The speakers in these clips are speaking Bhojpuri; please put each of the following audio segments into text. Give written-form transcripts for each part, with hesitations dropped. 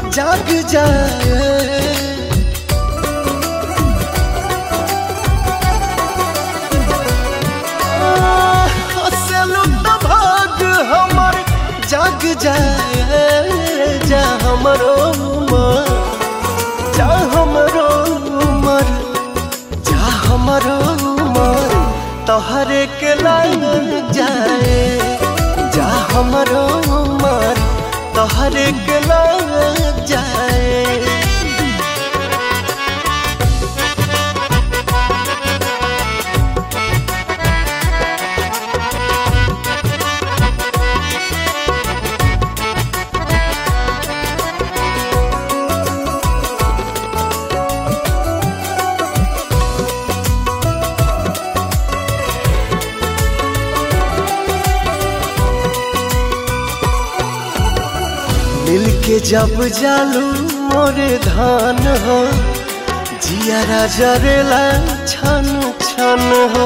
जाग जाए। हंसलू तो भाग हमर जाग जाए। जा हमरो उमर, जा हमरो उमर, जा हमरो उमर तोहरे के लग जाए। जा हमरो उमर तोहरे के लग जाए। मिलके जब जालू मोरे धान हो, जियारा जरेला छन छन हो।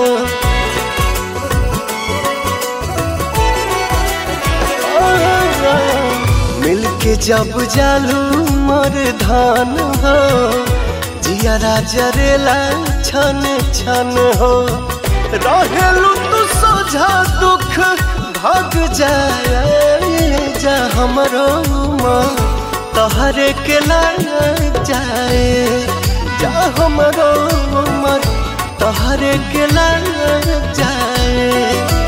मिलके जब जालू मोरे धान हो, जियारा जरेला छन छन हो। रहेलू तू सोझा दुख भाग जाए। जा हमरो उमर तोहरे के लग जाए। जा हमरो उमर तोहरे के लग जाए।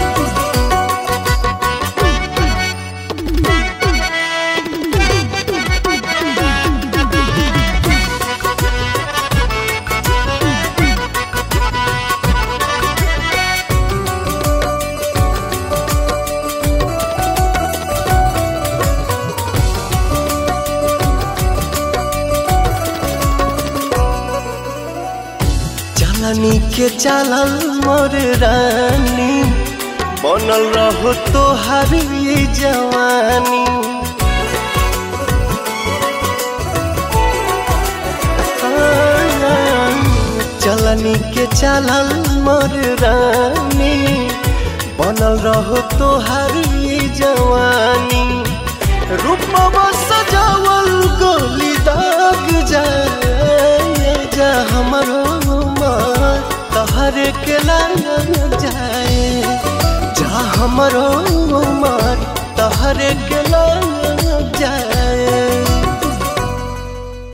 चलनी के चलल मोर रानी, बनल रहो तोहार ये जवानी। चलनी के चलल मोर रानी, बनल रहो तोहार ये जवानी। रूपवा सजावल गोली दाग जाए। जा हमरो उमर तोहरे के लग जाए। जा हमरो उमर तोहरे के लग जाए।